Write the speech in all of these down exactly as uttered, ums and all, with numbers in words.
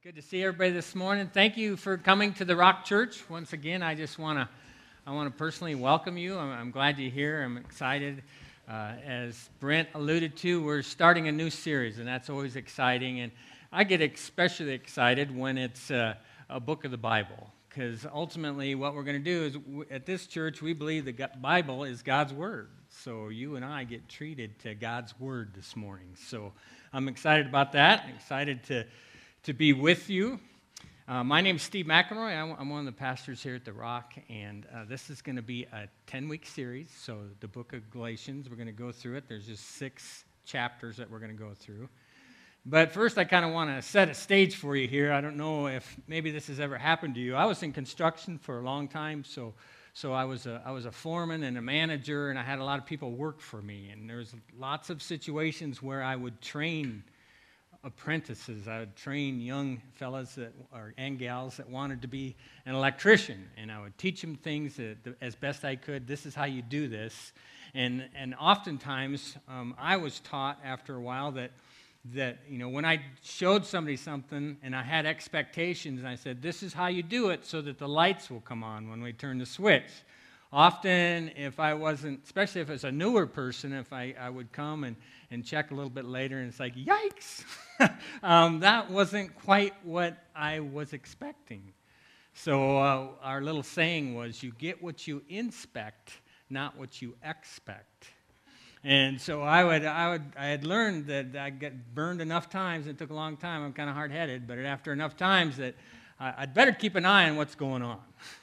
Good to see everybody this morning. Thank you for coming to the Rock Church. Once again, I just want to I want to personally welcome you. I'm, I'm glad you're here. I'm excited. Uh, as Brent alluded to, we're starting a new series, and that's always exciting. And I get especially excited when it's uh, a book of the Bible, because ultimately what we're going to do is, w- at this church, we believe the Bible is God's Word. So you and I get treated to God's Word this morning. So I'm excited about that. I'm excited to to be with you. Uh, my name is Steve McElroy. I'm, I'm one of the pastors here at The Rock, and uh, this is going to be a ten-week series. So the book of Galatians, we're going to go through it. There's just six chapters that we're going to go through. But first, I kind of want to set a stage for you here. I don't know if maybe this has ever happened to you. I was in construction for a long time, so so I was a, I was a foreman and a manager, and I had a lot of people work for me. And there was lots of situations where I would train apprentices. I would train young fellas that, or, and gals that wanted to be an electrician, and I would teach them things that, as best I could. This is how you do this. And and oftentimes, um, I was taught after a while that, that, you know, when I showed somebody something and I had expectations, and I said, this is how you do it so that the lights will come on when we turn the switch. Often, if I wasn't, especially if it's a newer person, if I, I would come and, and check a little bit later, and it's like, yikes! um, that wasn't quite what I was expecting. So uh, our little saying was, you get what you inspect, not what you expect. And so I would, I would, I had learned that I got burned enough times. It took a long time. I'm kind of hard-headed, but after enough times, that I'd better keep an eye on what's going on.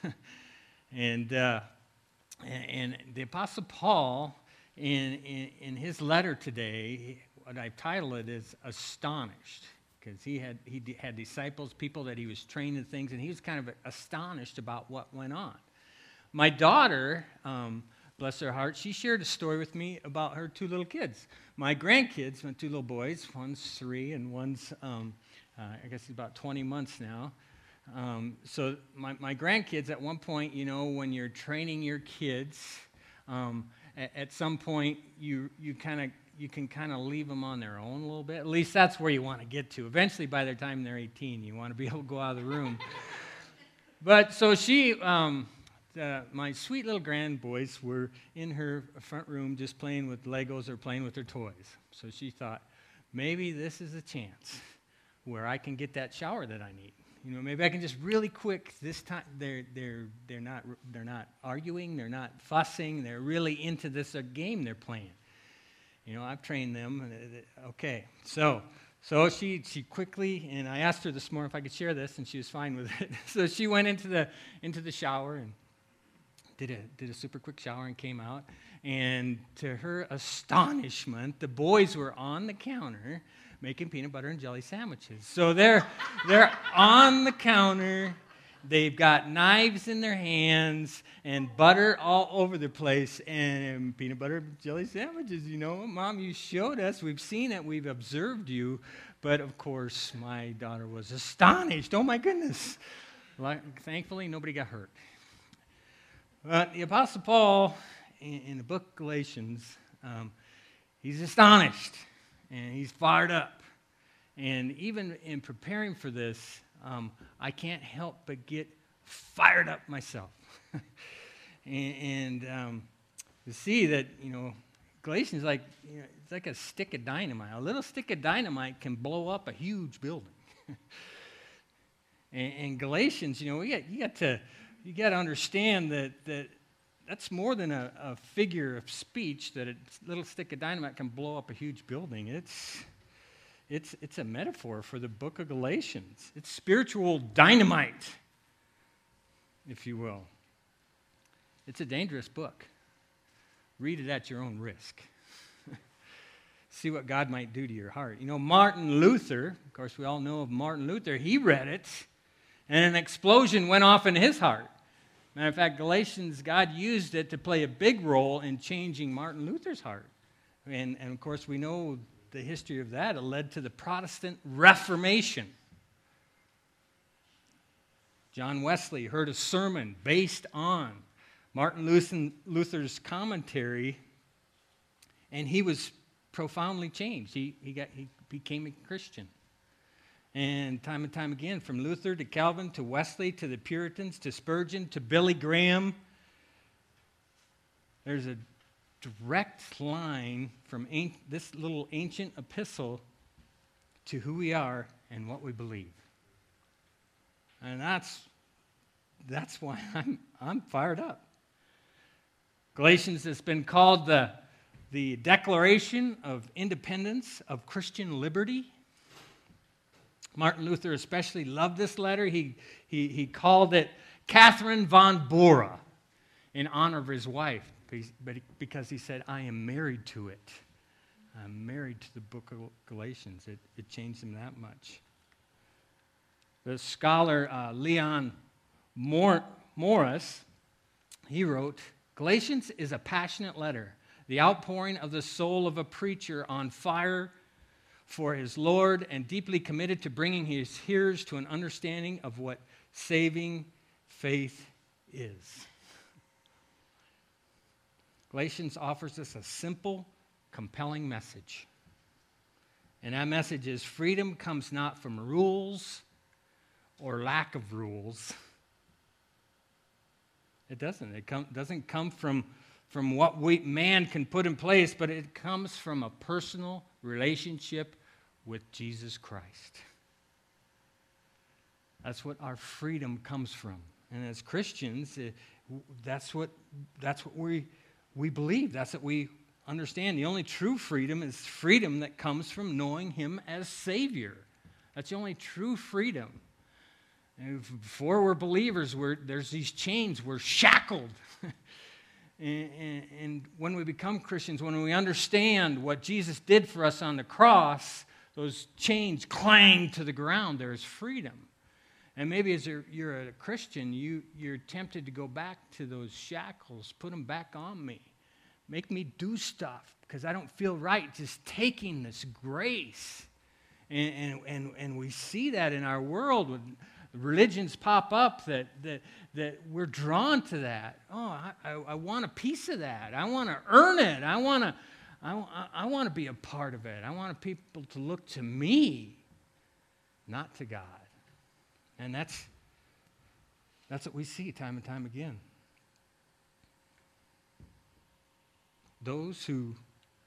and uh, and the Apostle Paul, in, in in his letter today, what I've titled it is "Astonished," because he had he had disciples, people that he was training things, and he was kind of astonished about what went on. My daughter, Um, bless her heart, she shared a story with me about her two little kids. My grandkids, my two little boys, one's three and one's, um, uh, I guess he's about twenty months now. Um, so my, my grandkids, at one point, you know, when you're training your kids, um, at, at some point you you kind of you can kind of leave them on their own a little bit. At least that's where you want to get to. Eventually, by the time they're eighteen, you want to be able to go out of the room. But so she. Um, Uh, my sweet little grandboys were in her front room just playing with Legos or playing with their toys. So she thought, maybe this is a chance where I can get that shower that I need. You know, maybe I can just really quick this time. They're they're they're not they're not arguing. They're not fussing. They're really into this uh, game they're playing. You know, I've trained them. Okay, so. So she she quickly, and I asked her this morning if I could share this, and she was fine with it. So she went into the into the shower and Did a, did a super quick shower and came out. And to her astonishment, the boys were on the counter making peanut butter and jelly sandwiches. So they're they're on the counter. They've got knives in their hands and butter all over the place and peanut butter and jelly sandwiches. You know, Mom, you showed us. We've seen it. We've observed you. But, of course, my daughter was astonished. Oh, my goodness. Like, thankfully, nobody got hurt. But the Apostle Paul, in, in the book of Galatians, um, he's astonished, and he's fired up. And even in preparing for this, um, I can't help but get fired up myself. and and um, to see that, you know, Galatians, like, you know, it's like a stick of dynamite. A little stick of dynamite can blow up a huge building. and, and Galatians, you know, we got, you got to... You got to understand that, that that's more than a, a figure of speech, that a little stick of dynamite can blow up a huge building. It's, it's, it's a metaphor for the book of Galatians. It's spiritual dynamite, if you will. It's a dangerous book. Read it at your own risk. See what God might do to your heart. You know, Martin Luther, of course, we all know of Martin Luther. He read it, and an explosion went off in his heart. Matter of fact, Galatians, God used it to play a big role in changing Martin Luther's heart. And, and of course, we know the history of that. It led to the Protestant Reformation. John Wesley heard a sermon based on Martin Luther's commentary, and he was profoundly changed. He, he, got, he became a Christian. And time and time again, from Luther to Calvin to Wesley to the Puritans to Spurgeon to Billy Graham, there's a direct line from this little ancient epistle to who we are and what we believe. And that's that's why I'm I'm fired up. Galatians has been called the, the Declaration of Independence of Christian Liberty. Martin Luther especially loved this letter. He, he, he called it Catherine von Bora in honor of his wife, but because he said, I am married to it. I'm married to the book of Galatians. It, it changed him that much. The scholar uh, Leon Mor- Morris, he wrote, Galatians is a passionate letter, the outpouring of the soul of a preacher on fire for his Lord and deeply committed to bringing his hearers to an understanding of what saving faith is. Galatians offers us a simple, compelling message. And that message is freedom comes not from rules or lack of rules. It doesn't. It com- doesn't come from, from what we, man can put in place, but it comes from a personal relationship with Jesus Christ. That's what our freedom comes from. And as Christians, it, that's what that's what we we believe. That's what we understand. The only true freedom is freedom that comes from knowing Him as Savior. That's the only true freedom. And before we're believers, we're, there's these chains. We're shackled. and, and, and when we become Christians, when we understand what Jesus did for us on the cross, those chains clang to the ground. There is freedom. And maybe as you're, you're a Christian, you, you're tempted to go back to those shackles, put them back on me. Make me do stuff because I don't feel right just taking this grace. And, and, and, and we see that in our world when religions pop up that, that, that we're drawn to that. Oh, I, I, I want a piece of that. I want to earn it. I want to I, I want to be a part of it. I want people to look to me, not to God. And that's that's what we see time and time again. Those who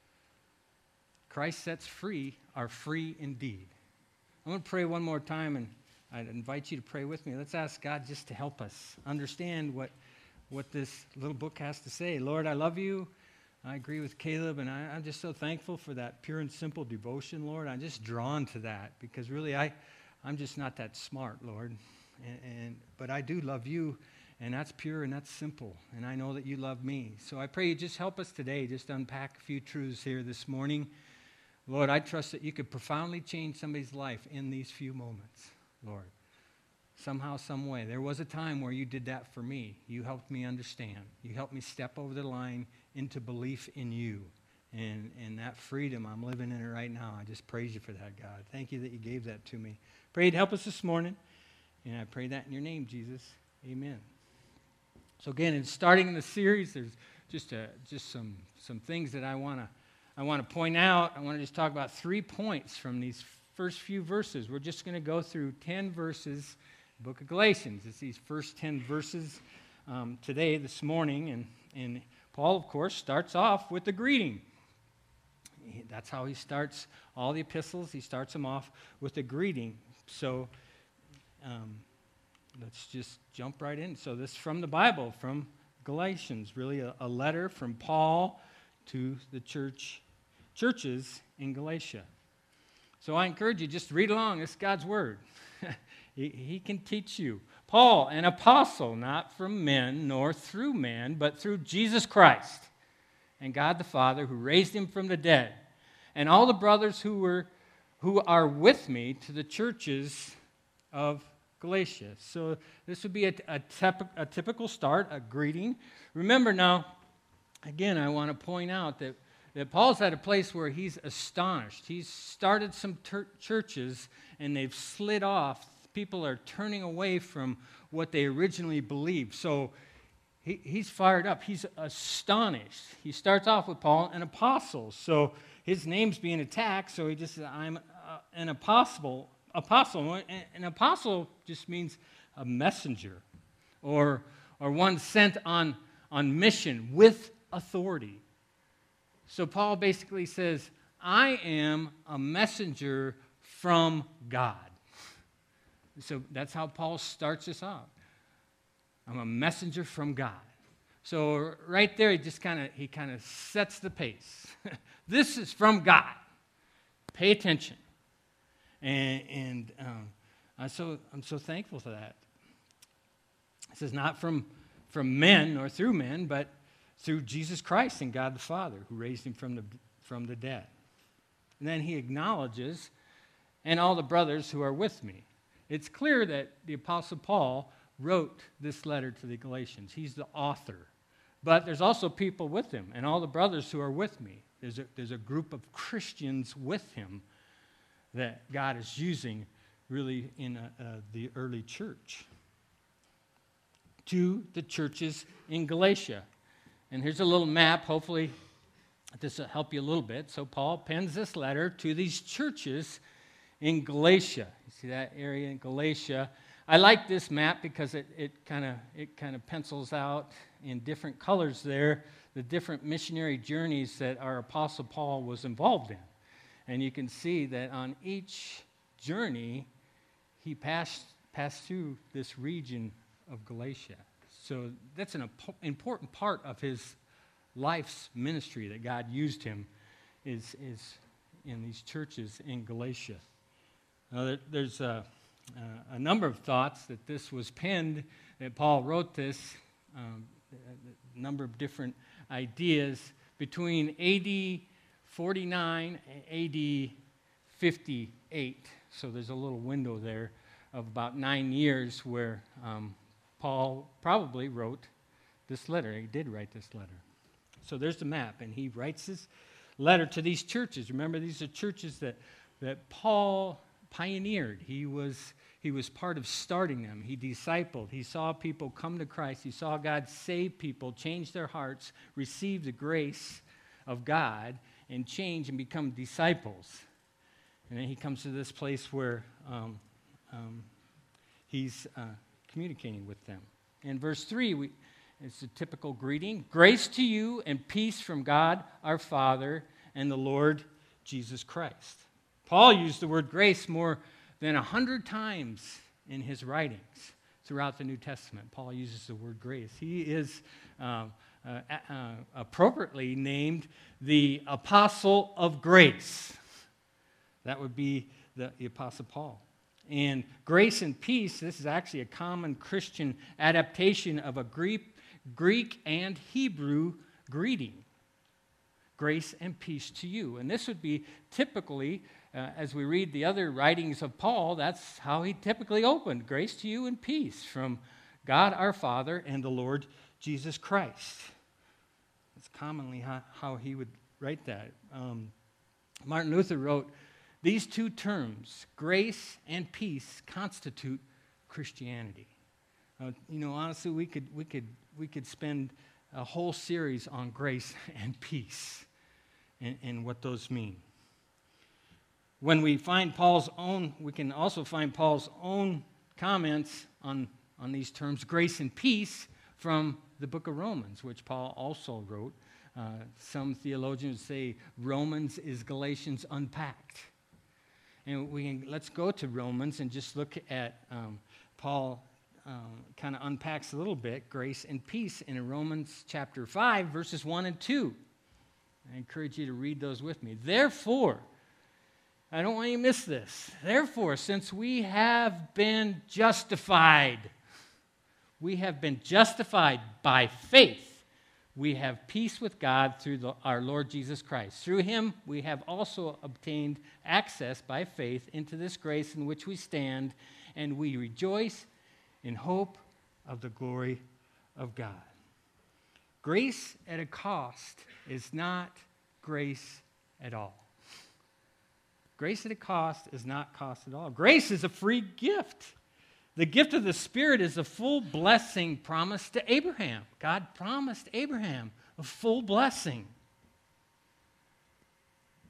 Christ sets free are free indeed. I'm going to pray one more time, and I'd invite you to pray with me. Let's ask God just to help us understand what, what this little book has to say. Lord, I love you. I agree with Caleb, and I, I'm just so thankful for that pure and simple devotion, Lord. I'm just drawn to that because really I, I'm just not that smart, Lord. And, and but I do love you, and that's pure and that's simple, and I know that you love me. So I pray you just help us today, just unpack a few truths here this morning. Lord, I trust that you could profoundly change somebody's life in these few moments, Lord. Somehow, some way. There was a time where you did that for me. You helped me understand. You helped me step over the line into belief in you. And, and that freedom, I'm living in it right now. I just praise you for that, God. Thank you that you gave that to me. Pray you'd help us this morning. And I pray that in your name, Jesus. Amen. So again, in starting the series, there's just a, just some some things that I want to I want to point out. I want to just talk about three points from these first few verses. We're just going to go through ten verses, the book of Galatians. It's these first ten verses um, today, this morning, and and Paul, of course, starts off with the greeting. That's how he starts all the epistles. He starts them off with a greeting. So um, let's just jump right in. So this is from the Bible, from Galatians, really a, a letter from Paul to the church churches in Galatia. So I encourage you, just read along. It's God's word. he, he can teach you. Paul, an apostle, not from men nor through man, but through Jesus Christ and God the Father, who raised him from the dead, and all the brothers who were who are with me to the churches of Galatia. So this would be a, a, tep- a typical start, a greeting. Remember now, again, I want to point out that, that Paul's at a place where he's astonished. He's started some ter- churches, and they've slid off. People are turning away from what they originally believed. So he, he's fired up. He's astonished. He starts off with Paul, an apostle. So his name's being attacked, so he just says, I'm uh, an apostle, apostle. An apostle just means a messenger or, or one sent on, on mission with authority. So Paul basically says, I am a messenger from God. So that's how Paul starts this off. I'm a messenger from God. So right there, he just kind of he kind of sets the pace. This is from God. Pay attention. And, and um, I'm so I'm so thankful for that. This is not from from men or through men, but through Jesus Christ and God the Father, who raised him from the from the dead. And then he acknowledges, and all the brothers who are with me. It's clear that the Apostle Paul wrote this letter to the Galatians. He's the author. But there's also people with him, and all the brothers who are with me. There's a, there's a group of Christians with him that God is using really in a, uh, the early church. To the churches in Galatia. And here's a little map. Hopefully this will help you a little bit. So Paul pens this letter to these churches in Galatia. You see that area in Galatia? I like this map because it it kind of it kind of pencils out in different colors there the different missionary journeys that our Apostle Paul was involved in. And you can see that on each journey he passed passed through this region of Galatia. So that's an important part of his life's ministry that God used him is is in these churches in Galatia. Now, there, there's a, uh, a number of thoughts that this was penned, that Paul wrote this, um, a number of different ideas between A D forty-nine and A D fifty-eight. So there's a little window there of about nine years where um, Paul probably wrote this letter. He did write this letter. So there's the map, and he writes this letter to these churches. Remember, these are churches that, that Paul pioneered. He was, he was part of starting them. He discipled. He saw people come to Christ. He saw God save people, change their hearts, receive the grace of God, and change and become disciples. And then he comes to this place where um, um, he's uh, communicating with them. In verse three, we, it's a typical greeting. Grace to you and peace from God our Father and the Lord Jesus Christ. Paul used the word grace more than a hundred times in his writings throughout the New Testament. Paul uses the word grace. He is uh, uh, uh, appropriately named the Apostle of Grace. That would be the, the Apostle Paul. And grace and peace, this is actually a common Christian adaptation of a Greek, Greek and Hebrew greeting. Grace and peace to you. And this would be typically, uh, as we read the other writings of Paul, that's how he typically opened. Grace to you and peace from God our Father and the Lord Jesus Christ. That's commonly how, how he would write that. Um, Martin Luther wrote, these two terms, grace and peace, constitute Christianity. Uh, you know, honestly, we could we could we could spend a whole series on grace and peace and, and what those mean. When we find Paul's own, we can also find Paul's own comments on, on these terms, grace and peace, from the book of Romans, which Paul also wrote. Uh, some theologians say Romans is Galatians unpacked. And we can, let's go to Romans and just look at um, Paul um, kind of unpacks a little bit grace and peace in Romans chapter five, verses one and two. I encourage you to read those with me. Therefore, I don't want you to miss this. Therefore, since we have been justified, we have been justified by faith. We have peace with God through the, our Lord Jesus Christ. Through him, we have also obtained access by faith into this grace in which we stand, and we rejoice in hope of the glory of God. Grace at a cost is not grace at all. Grace at a cost is not cost at all. Grace is a free gift. The gift of the Spirit is a full blessing promised to Abraham. God promised Abraham a full blessing.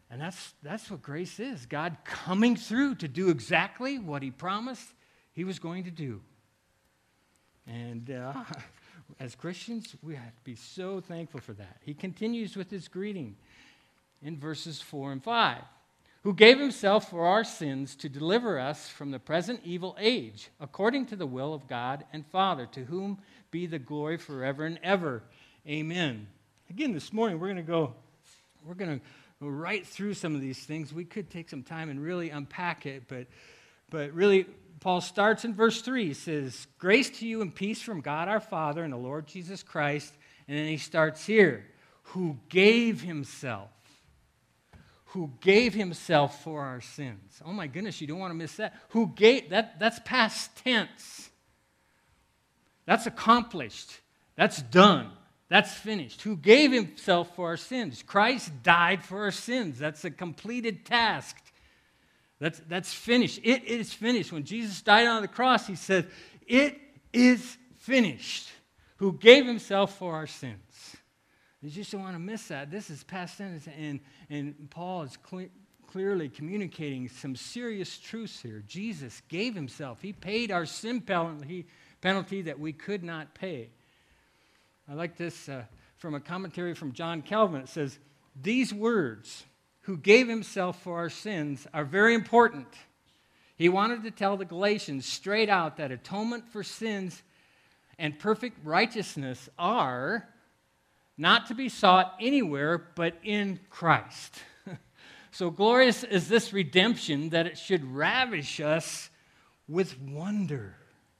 And that's, that's what grace is. God coming through to do exactly what he promised he was going to do. And uh, as Christians, we have to be so thankful for that. He continues with his greeting in verses four and five. Who gave himself for our sins to deliver us from the present evil age, according to the will of God and Father, to whom be the glory forever and ever. Amen. Again, this morning we're going to go, we're going to go right through some of these things. We could take some time and really unpack it, but, but really, Paul starts in verse three. He says, grace to you and peace from God our Father and the Lord Jesus Christ. And then he starts here, who gave himself. Who gave himself for our sins. Oh my goodness, you don't want to miss that. Who gave, that, that's past tense. That's accomplished. That's done. That's finished. Who gave himself for our sins. Christ died for our sins. That's a completed task. That's, that's finished. It is finished. When Jesus died on the cross, he said, it is finished. Who gave himself for our sins. You just don't want to miss that. This is past tense, and, and Paul is cle- clearly communicating some serious truths here. Jesus gave himself. He paid our sin penalty, penalty that we could not pay. I like this uh, from a commentary from John Calvin. It says, these words, who gave himself for our sins, are very important. He wanted to tell the Galatians straight out that atonement for sins and perfect righteousness are not to be sought anywhere but in Christ. So glorious is this redemption that it should ravish us with wonder.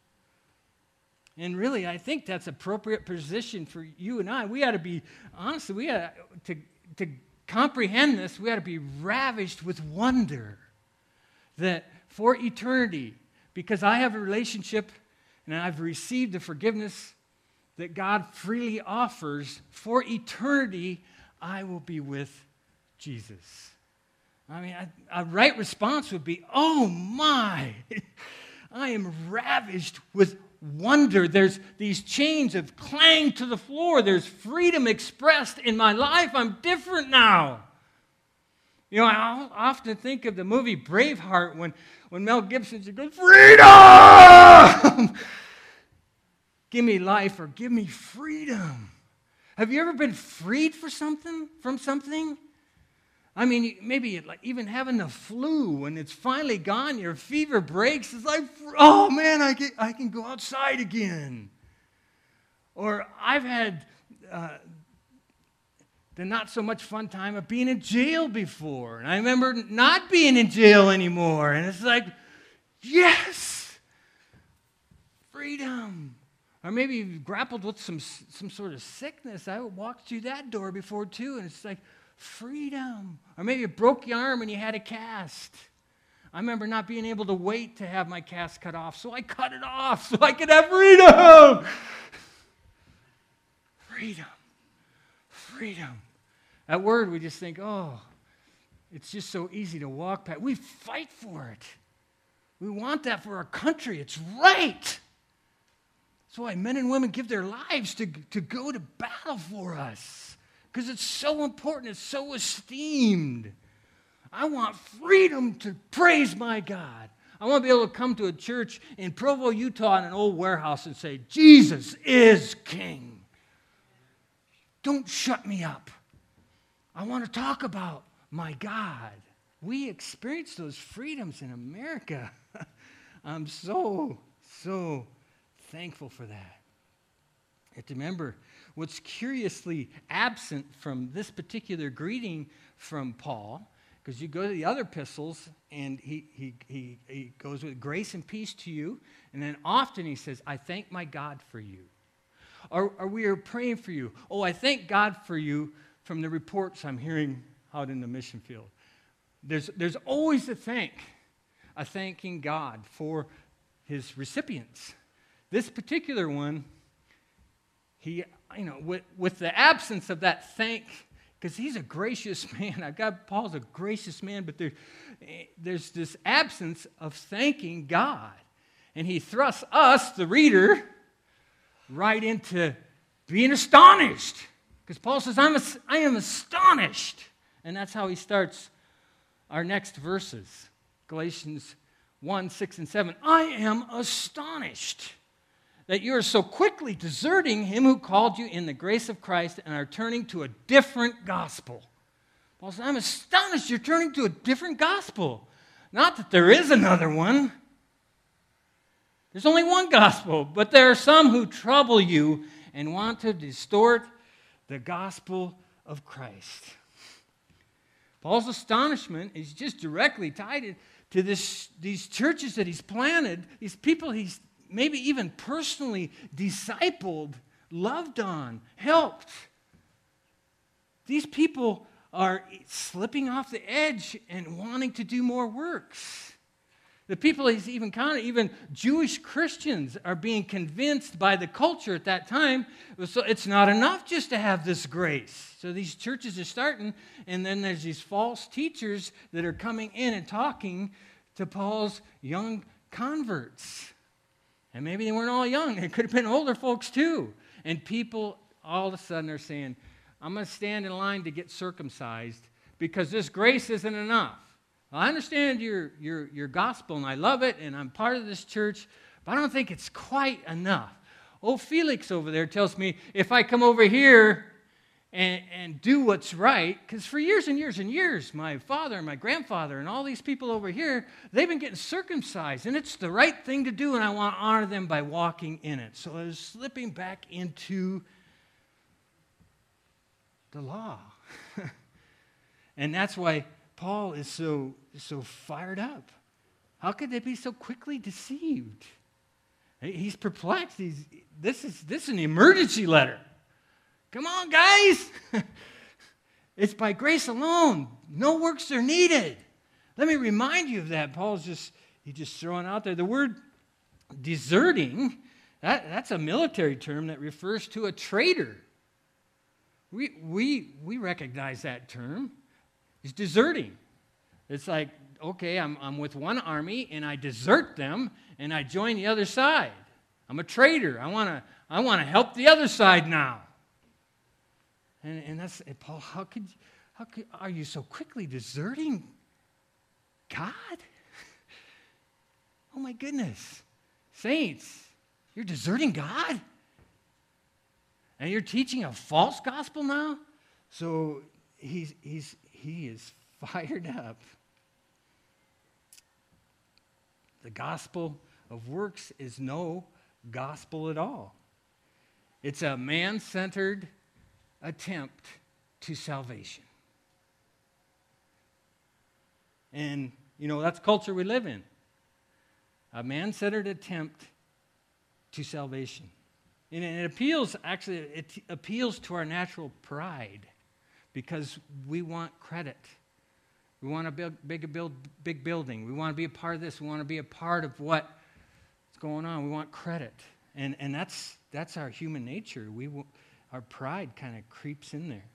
And really, I think that's appropriate position for you and I. We ought to be, honestly, we ought to, to comprehend this, we ought to be ravished with wonder that for eternity, because I have a relationship and I've received the forgiveness that God freely offers, for eternity, I will be with Jesus. I mean, a, a right response would be, oh my, I am ravished with wonder. There's these chains have clanged to the floor. There's freedom expressed in my life. I'm different now. You know, I often think of the movie Braveheart when, when Mel Gibson goes, freedom! Give me life or give me freedom. Have you ever been freed for something, from something? I mean, maybe like even having the flu when it's finally gone, your fever breaks. It's like, oh man, I can, I can go outside again. Or I've had uh, the not so much fun time of being in jail before. And I remember not being in jail anymore. And it's like, yes, freedom. Or maybe you've grappled with some, some sort of sickness. I walked through that door before too, and it's like, freedom. Or maybe you broke your arm and you had a cast. I remember not being able to wait to have my cast cut off, so I cut it off so I could have freedom. Freedom. Freedom. That word, we just think, oh, it's just so easy to walk past. We fight for it. We want that for our country. It's right. That's why men and women give their lives to, to go to battle for us. Because it's so important. It's so esteemed. I want freedom to praise my God. I want to be able to come to a church in Provo, Utah in an old warehouse and say, Jesus is King. Don't shut me up. I want to talk about my God. We experience those freedoms in America. I'm so, so thankful for that. You have to remember what's curiously absent from this particular greeting from Paul, because you go to the other epistles and he, he, he, he goes with grace and peace to you, and then often he says, I thank my God for you. Or, or we are praying for you. Oh, I thank God for you from the reports I'm hearing out in the mission field. There's, there's always a thank, a thanking God for his recipients. This particular one, he, you know, with, with the absence of that thank, because he's a gracious man. I've got Paul's a gracious man, but there, there's this absence of thanking God. And he thrusts us, the reader, right into being astonished. Because Paul says, I'm a, I am astonished. And that's how he starts our next verses, Galatians one, six, and seven. I am astonished that you are so quickly deserting him who called you in the grace of Christ and are turning to a different gospel. Paul said, I'm astonished you're turning to a different gospel. Not that there is another one. There's only one gospel, but there are some who trouble you and want to distort the gospel of Christ. Paul's astonishment is just directly tied to this, these churches that he's planted, these people he's maybe even personally discipled, loved on, helped. These people are slipping off the edge and wanting to do more works. The people he's even counted, even Jewish Christians, are being convinced by the culture at that time, so it's not enough just to have this grace. So these churches are starting, and then there's these false teachers that are coming in and talking to Paul's young converts. And maybe they weren't all young. It could have been older folks too. And people all of a sudden are saying, I'm going to stand in line to get circumcised because this grace isn't enough. Well, I understand your, your, your gospel, and I love it, and I'm part of this church, but I don't think it's quite enough. Oh, Felix over there tells me if I come over here and, and do what's right, because for years and years and years, my father and my grandfather and all these people over here, they've been getting circumcised, and it's the right thing to do, and I want to honor them by walking in it. So I was slipping back into the law. And that's why Paul is so, so fired up. How could they be so quickly deceived? He's perplexed. He's, this, is, this is an emergency letter. Come on, guys. It's by grace alone. No works are needed. Let me remind you of that. Paul's just, he's just throwing out there. The word deserting, that, that's a military term that refers to a traitor. We, we, we recognize that term. It's deserting. It's like, okay, I'm, I'm with one army, and I desert them, and I join the other side. I'm a traitor. I want to I want to help the other side now. And, and that's, and Paul, how could, how could, are you so quickly deserting God? Oh my goodness. Saints, you're deserting God? And you're teaching a false gospel now? So he's, he's, he is fired up. The gospel of works is no gospel at all. It's a man-centered attempt to salvation. And, you know, that's the culture we live in. A man-centered attempt to salvation. And it appeals, actually, it appeals to our natural pride because we want credit. We want to build big, build big building. We want to be a part of this. We want to be a part of what's going on. We want credit. And, and that's, that's our human nature. We Our pride kind of creeps in there.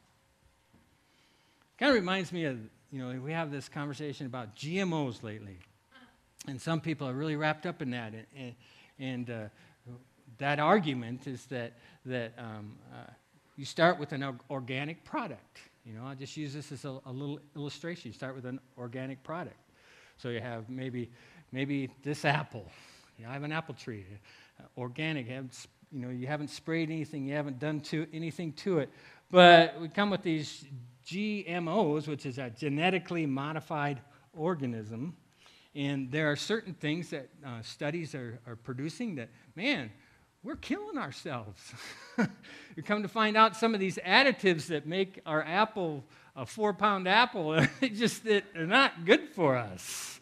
Kind of reminds me of, you know, we have this conversation about G M Os lately. And some people are really wrapped up in that. And, and, and uh, that argument is that, that um, uh, you start with an organic product. You know, I'll just use this as a, a little illustration. You start with an organic product. So you have maybe maybe this apple. You know, I have an apple tree. Uh, organic, you haven't, you know, you haven't sprayed anything, you haven't done to anything to it. But we come with these G M Os, which is a genetically modified organism. And there are certain things that uh, studies are, are producing that, man, we're killing ourselves. You come to find out some of these additives that make our apple a four-pound apple, just that are not good for us.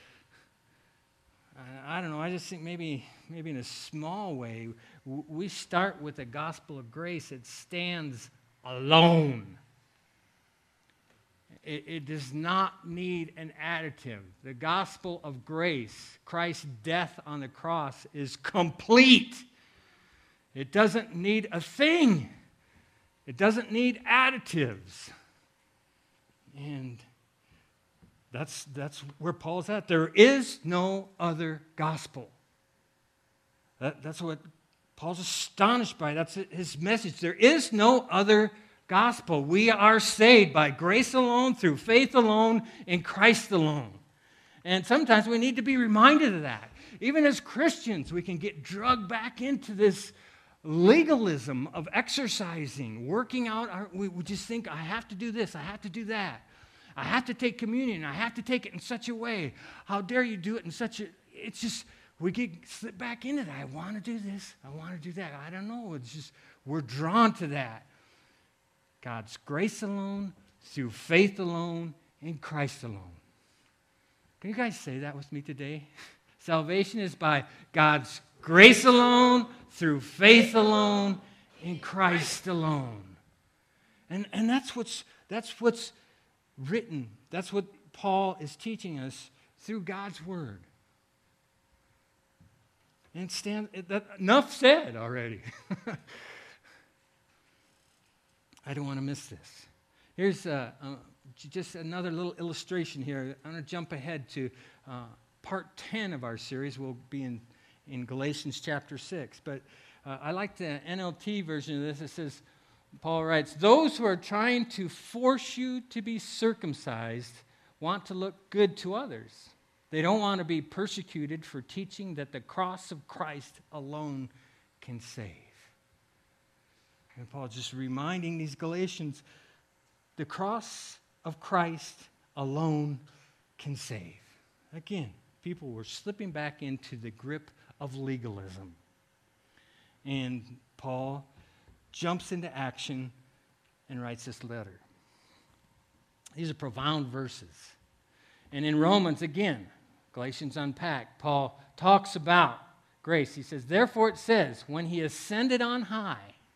I, I don't know. I just think maybe, maybe in a small way, w- we start with the gospel of grace. It stands alone. It, it does not need an additive. The gospel of grace, Christ's death on the cross, is complete. It doesn't need a thing. It doesn't need additives. And that's, that's where Paul's at. There is no other gospel. That, that's what Paul's astonished by. That's his message. There is no other gospel. We are saved by grace alone, through faith alone, in Christ alone. And sometimes we need to be reminded of that. Even as Christians, we can get drugged back into this legalism of exercising, working out. Our, we, we just think, I have to do this, I have to do that. I have to take communion, I have to take it in such a way. How dare you do it in such a... It's just, we get slip back into that. I want to do this, I want to do that. I don't know, it's just, we're drawn to that. God's grace alone, through faith alone, in Christ alone. Can you guys say that with me today? Salvation is by God's grace alone, through faith alone, in Christ alone. And, and that's what's that's what's written. That's what Paul is teaching us through God's word. And stand that enough said already. I don't want to miss this. Here's uh, uh, just another little illustration here. I'm going to jump ahead to uh, part ten of our series. We'll be in, in Galatians chapter six. But uh, I like the N L T version of this. It says, Paul writes, those who are trying to force you to be circumcised want to look good to others. They don't want to be persecuted for teaching that the cross of Christ alone can save. And Paul just reminding these Galatians, the cross of Christ alone can save. Again, people were slipping back into the grip of legalism. And Paul jumps into action and writes this letter. These are profound verses. And in Romans, again, Galatians unpacked, Paul talks about grace. He says, therefore it says, when he ascended on high,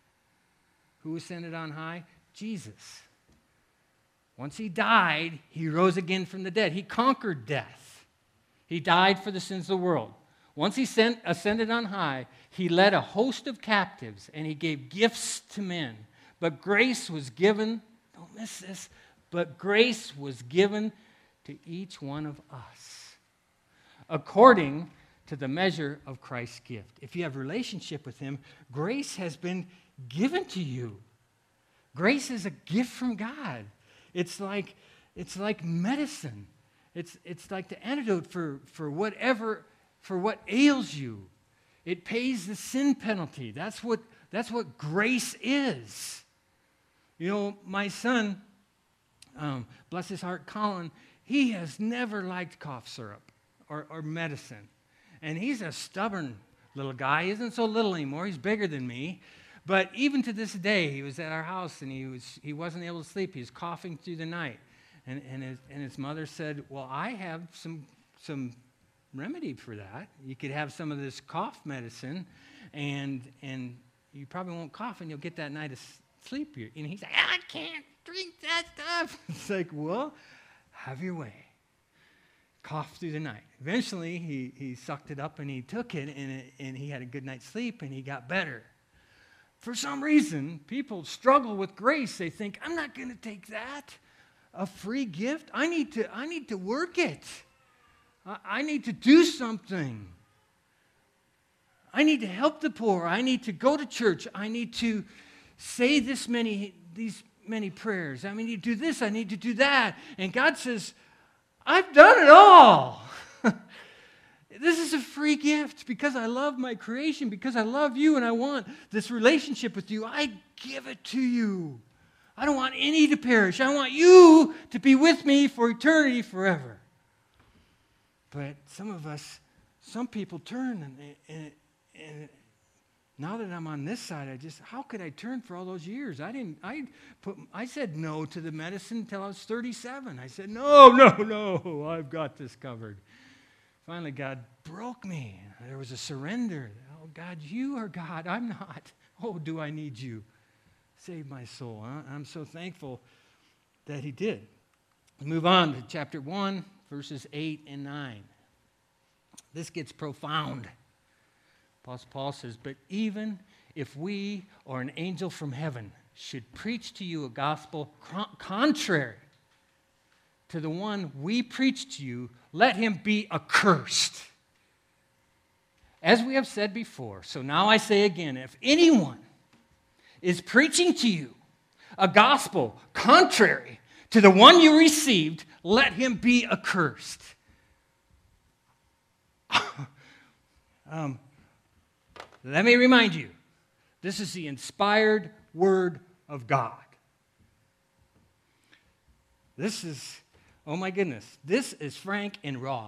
who ascended on high? Jesus. Once he died, he rose again from the dead. He conquered death. He died for the sins of the world. Once he sent, ascended on high, he led a host of captives and he gave gifts to men. But grace was given, don't miss this, but grace was given to each one of us according to the measure of Christ's gift. If you have a relationship with him, grace has been given to you. Grace is a gift from God. It's like, it's like medicine. It's, it's like the antidote for, for whatever, for what ails you. It pays the sin penalty. That's what, that's what grace is. You know, my son, um, bless his heart, Colin, he has never liked cough syrup or, or medicine. And he's a stubborn little guy. He isn't so little anymore. He's bigger than me. But even to this day, he was at our house and he was he wasn't able to sleep. He was coughing through the night. And and his, and his mother said, well, I have some some remedy for that. You could have some of this cough medicine and and you probably won't cough and you'll get that night of sleep. And he's like, I can't drink that stuff. It's like, well, have your way. Cough through the night. Eventually, he, he sucked it up and he took it and, it and he had a good night's sleep and he got better. For some reason, people struggle with grace. They think, I'm not going to take that, a free gift. I need to, I need to work it. I, I need to do something. I need to help the poor. I need to go to church. I need to say this many, these many prayers. I need to do this. I need to do that. And God says, I've done it all. This is a free gift because I love my creation, because I love you and I want this relationship with you. I give it to you. I don't want any to perish. I want you to be with me for eternity forever. But some of us, some people turn and, and, and now that I'm on this side, I just, how could I turn for all those years? I didn't, I put, I said no to the medicine until I was thirty-seven. I said, no, no, no, I've got this covered. Finally, God broke me. There was a surrender. Oh, God, you are God. I'm not. Oh, do I need you? Save my soul. I'm so thankful that he did. We move on to chapter one, verses eight and nine. This gets profound. Apostle Paul says, but even if we or an angel from heaven should preach to you a gospel contrary to the one we preach to you, let him be accursed. As we have said before, so now I say again, if anyone is preaching to you a gospel contrary to the one you received, let him be accursed. um, let me remind you, this is the inspired Word of God. This is, oh my goodness, this is frank and raw.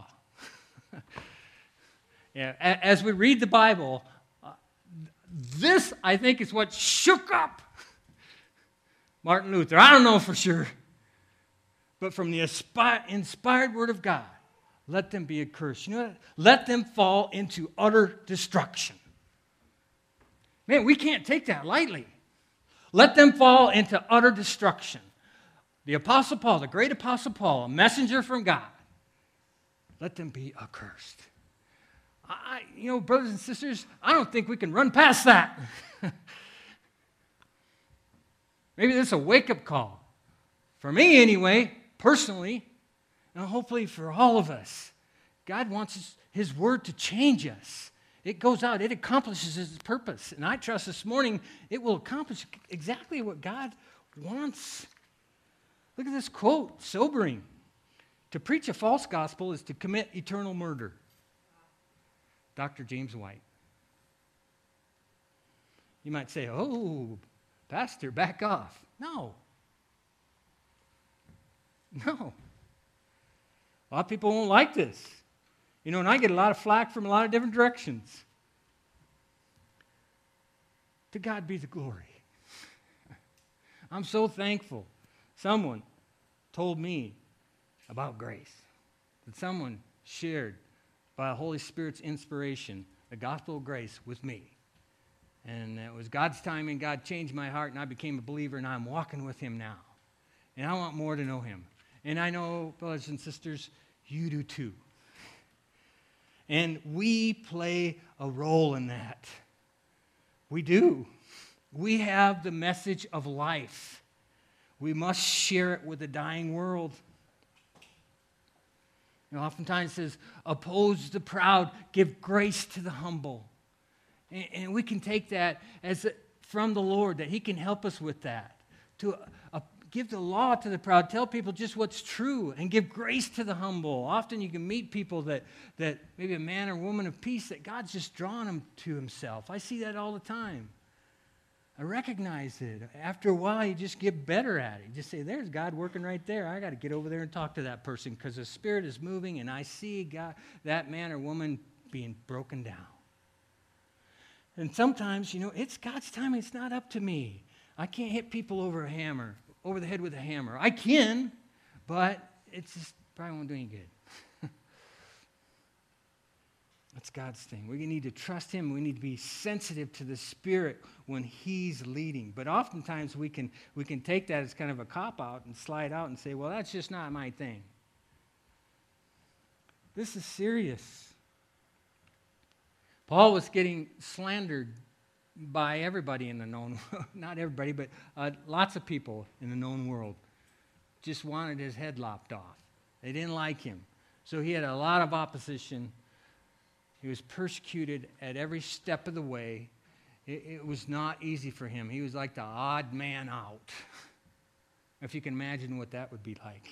Yeah, as we read the Bible, uh, this, I think, is what shook up Martin Luther. I don't know for sure. But from the inspired Word of God, let them be accursed. You know what? Let them fall into utter destruction. Man, we can't take that lightly. Let them fall into utter destruction. The Apostle Paul, the great Apostle Paul, a messenger from God, let them be accursed. I, you know, brothers and sisters, I don't think we can run past that. Maybe this is a wake-up call. For me, anyway, personally, and hopefully for all of us. God wants his, his Word to change us. It goes out. It accomplishes its purpose. And I trust this morning it will accomplish exactly what God wants. Look at this quote, sobering. To preach a false gospel is to commit eternal murder. Doctor James White. You might say, oh, Pastor, back off. No. No. A lot of people won't like this. You know, and I get a lot of flack from a lot of different directions. To God be the glory. I'm so thankful. Someone told me about grace. That someone shared by the Holy Spirit's inspiration the gospel of grace with me. And it was God's timing. God changed my heart, and I became a believer, and I'm walking with him now. And I want more to know him. And I know, brothers and sisters, you do too. And we play a role in that. We do. We have the message of life. We must share it with the dying world. You know, oftentimes it says, oppose the proud, give grace to the humble. And, and we can take that as a, from the Lord, that he can help us with that. To uh, give the law to the proud, tell people just what's true, and give grace to the humble. Often you can meet people that, that maybe a man or woman of peace, that God's just drawn them to himself. I see that all the time. I recognize it. After a while, you just get better at it. You just say, there's God working right there. I got to get over there and talk to that person because the Spirit is moving, and I see God, that man or woman being broken down. And sometimes, you know, it's God's time. It's not up to me. I can't hit people over a hammer, over the head with a hammer. I can, but it's just probably won't do any good. That's God's thing. We need to trust him. We need to be sensitive to the Spirit when he's leading. But oftentimes we can we can take that as kind of a cop-out and slide out and say, well, that's just not my thing. This is serious. Paul was getting slandered by everybody in the known world. Not everybody, but uh, lots of people in the known world just wanted his head lopped off. They didn't like him. So he had a lot of opposition. He was persecuted at every step of the way. It, it was not easy for him. He was like the odd man out. If you can imagine what that would be like.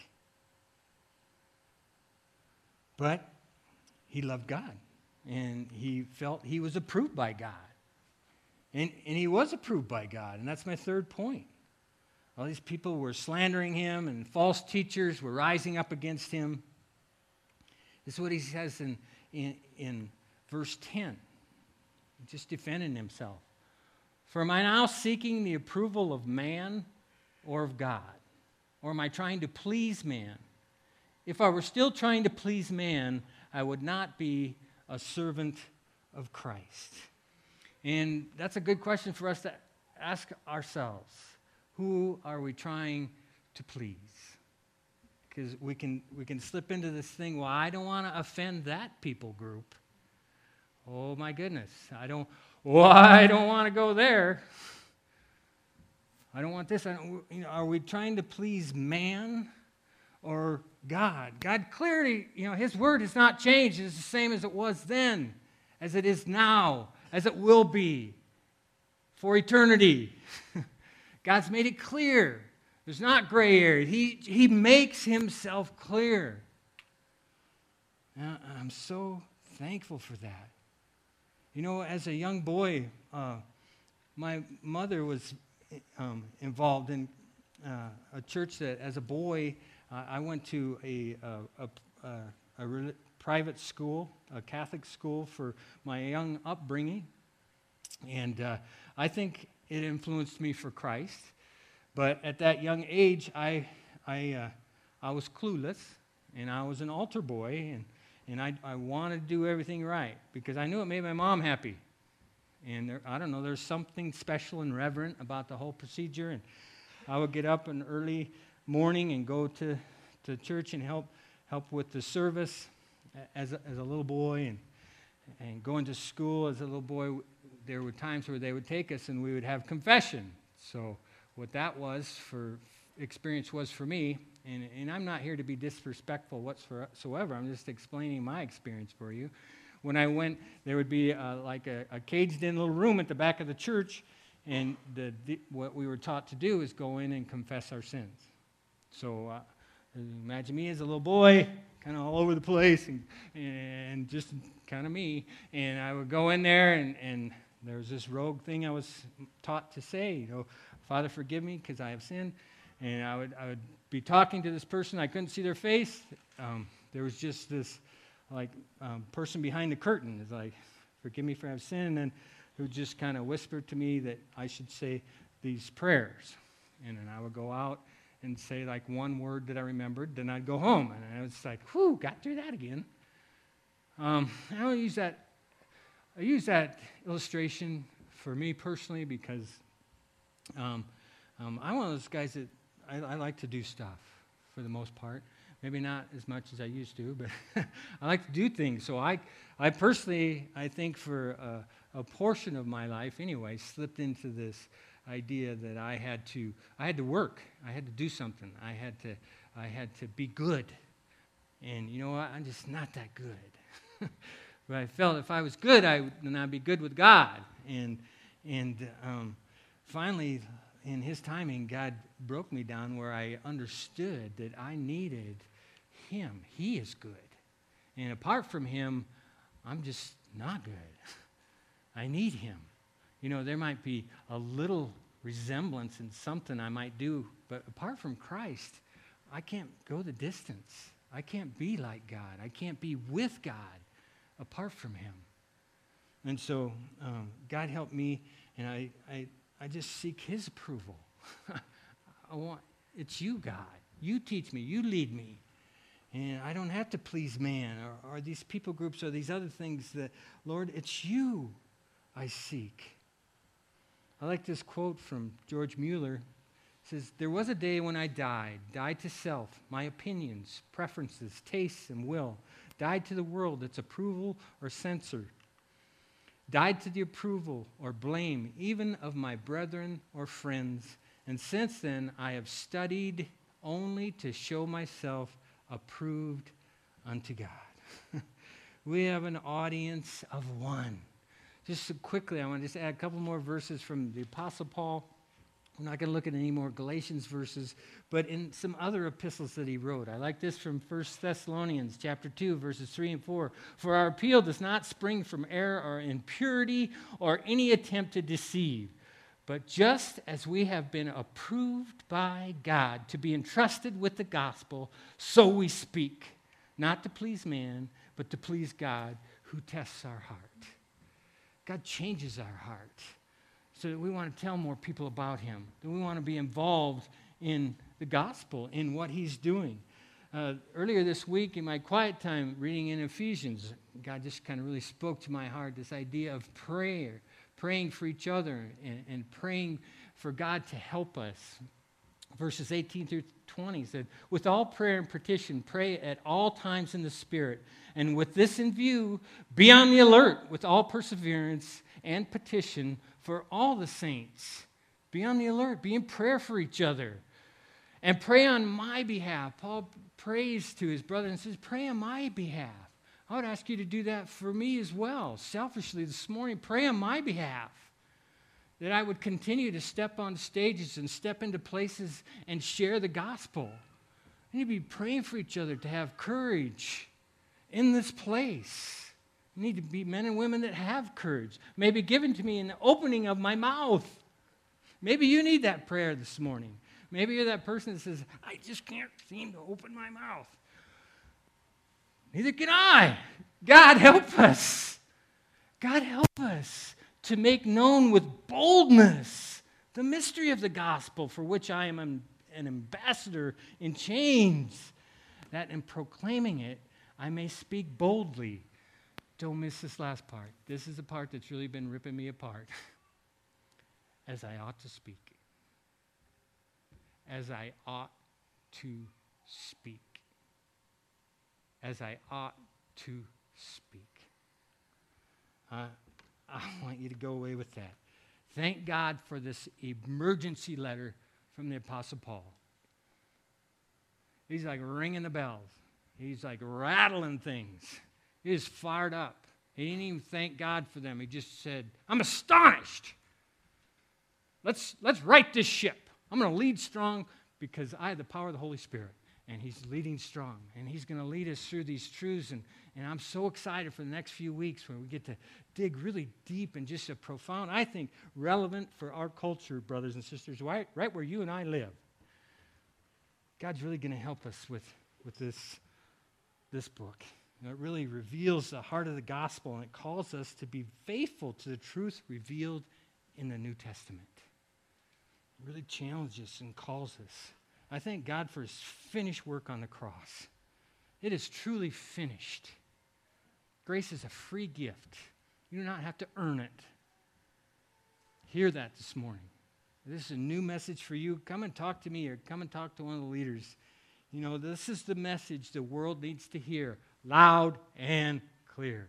But he loved God. And he felt he was approved by God. And, and he was approved by God. And that's my third point. All these people were slandering him, and false teachers were rising up against him. This is what he says in, in, in verse ten. Just defending himself. For am I now seeking the approval of man or of God? Or am I trying to please man? If I were still trying to please man, I would not be a servant of Christ. And that's a good question for us to ask ourselves. Who are we trying to please? Because we can we can slip into this thing, well, I don't want to offend that people group. Oh my goodness. I don't well, I don't want to go there. I don't want this. I don't, you know, are we trying to please man or God? God clearly, you know, his word has not changed. It's the same as it was then, as it is now, as it will be for eternity. God's made it clear. There's not gray area. He, he makes himself clear. Now, I'm so thankful for that. You know, as a young boy, uh, my mother was um, involved in uh, a church that, as a boy, uh, I went to a, a, a, a, a private school, a Catholic school for my young upbringing. And uh, I think it influenced me for Christ. But at that young age, I I uh, I was clueless, and I was an altar boy, and, and I, I wanted to do everything right because I knew it made my mom happy. And there, I don't know, there's something special and reverent about the whole procedure. And I would get up in early morning and go to, to church and help help with the service as a, as a little boy, and and going to school as a little boy. There were times where they would take us and we would have confession. So what that was for experience was for me, and, and I'm not here to be disrespectful whatsoever. I'm just explaining my experience for you. When I went, there would be uh, like a, a caged-in little room at the back of the church, and the, the, what we were taught to do is go in and confess our sins. So uh, imagine me as a little boy, kind of all over the place, and, and just kind of me. And I would go in there, and, and there was this rogue thing I was taught to say, you know, Father, forgive me because I have sinned. And I would I would be talking to this person. I couldn't see their face. Um, there was just this, like, um, person behind the curtain. It's like, forgive me for I have sinned. And then who just kind of whispered to me that I should say these prayers. And then I would go out and say, like, one word that I remembered. Then I'd go home. And I was like, whew, got through that again. Um, I don't use that. I use that illustration for me personally because um, um, I'm one of those guys that I, I like to do stuff for the most part. Maybe not as much as I used to, but I like to do things. So I, I personally, I think for a, a portion of my life anyway, slipped into this idea that I had to, I had to work. I had to do something. I had to, I had to be good. And you know what? I'm just not that good. But I felt if I was good, I would, then I'd be good with God. And and um, finally, in His timing, God broke me down where I understood that I needed Him. He is good. And apart from Him, I'm just not good. I need Him. You know, there might be a little resemblance in something I might do, but apart from Christ, I can't go the distance. I can't be like God. I can't be with God apart from Him. And so um, God helped me, and I, I, I just seek His approval. I want, it's you, God. You teach me. You lead me. And I don't have to please man or, or these people groups or these other things that, Lord, it's you I seek. I like this quote from George Mueller. It says, there was a day when I died, died to self, my opinions, preferences, tastes, and will, died to the world, its approval or censor, died to the approval or blame even of my brethren or friends, and since then I have studied only to show myself approved unto God. We have an audience of one. Just so quickly, I want to just add a couple more verses from the Apostle Paul. We're not going to look at any more Galatians verses, but in some other epistles that he wrote. I like this from First Thessalonians chapter two, verses three and four. For our appeal does not spring from error or impurity or any attempt to deceive, but just as we have been approved by God to be entrusted with the gospel, so we speak, not to please man, but to please God who tests our heart. God changes our heart. So that we want to tell more people about Him. That we want to be involved in the gospel, in what He's doing. Uh, earlier this week, in my quiet time, reading in Ephesians, God just kind of really spoke to my heart, this idea of prayer, praying for each other, and, and praying for God to help us. Verses eighteen through twenty said, with all prayer and petition, pray at all times in the Spirit. And with this in view, be on the alert with all perseverance and petition for all the saints. Be on the alert. Be in prayer for each other. And pray on my behalf. Paul prays to his brother and says, pray on my behalf. I would ask you to do that for me as well. Selfishly this morning, pray on my behalf. that I would continue to step on stages and step into places and share the gospel. We need to be praying for each other to have courage in this place. We need to be men and women that have courage, maybe given to me in the opening of my mouth. Maybe you need that prayer this morning. Maybe you're that person that says, I just can't seem to open my mouth. Neither can I. God help us. God help us to make known with boldness the mystery of the gospel, for which I am an ambassador in chains, that in proclaiming it, I may speak boldly. Don't miss this last part. This is the part that's really been ripping me apart. As I ought to speak. As I ought to speak. As I ought to speak. Uh, I want you to go away with that. Thank God for this emergency letter from the Apostle Paul. He's like ringing the bells. He's like rattling things. He's fired up. He didn't even thank God for them. He just said, I'm astonished. Let's, let's right this ship. I'm going to lead strong because I have the power of the Holy Spirit. And he's leading strong. And he's going to lead us through these truths. And, and I'm so excited for the next few weeks when we get to dig really deep and just a profound, I think, relevant for our culture, brothers and sisters, right, right where you and I live. God's really going to help us with, with this, this book. You know, it really reveals the heart of the gospel, and it calls us to be faithful to the truth revealed in the New Testament. It really challenges and calls us. I thank God for his finished work on the cross. It is truly finished. Grace is a free gift. You do not have to earn it. Hear that this morning. This is a new message for you. Come and talk to me or come and talk to one of the leaders. You know, this is the message the world needs to hear, loud and clear.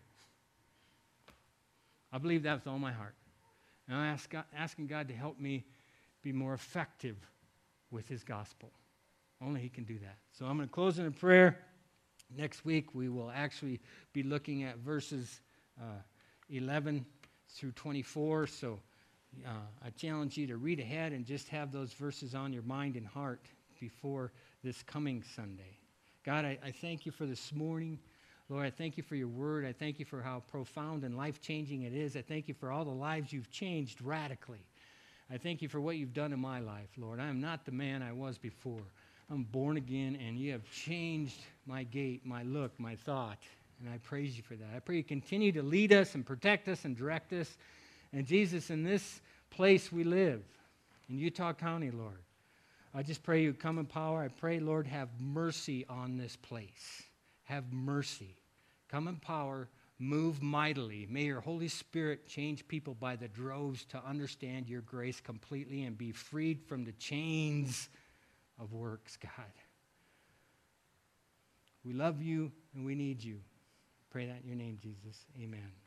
I believe that with all my heart. And I'm ask God, asking God to help me be more effective with his gospel. Only he can do that. So I'm going to close in a prayer. Next week we will actually be looking at verses uh, eleven through twenty-four. So uh, I challenge you to read ahead and just have those verses on your mind and heart before this coming Sunday. God, I, I thank you for this morning. Lord, I thank you for your word. I thank you for how profound and life-changing it is. I thank you for all the lives you've changed radically. I thank you for what you've done in my life, Lord. I am not the man I was before. I'm born again, and you have changed my gait, my look, my thought, and I praise you for that. I pray you continue to lead us and protect us and direct us. And Jesus, in this place we live, in Utah County, Lord, I just pray you come in power. I pray, Lord, have mercy on this place. Have mercy. Come in power. Move mightily. May your Holy Spirit change people by the droves to understand your grace completely and be freed from the chains of works, God. We love you and we need you. Pray that in your name, Jesus. Amen.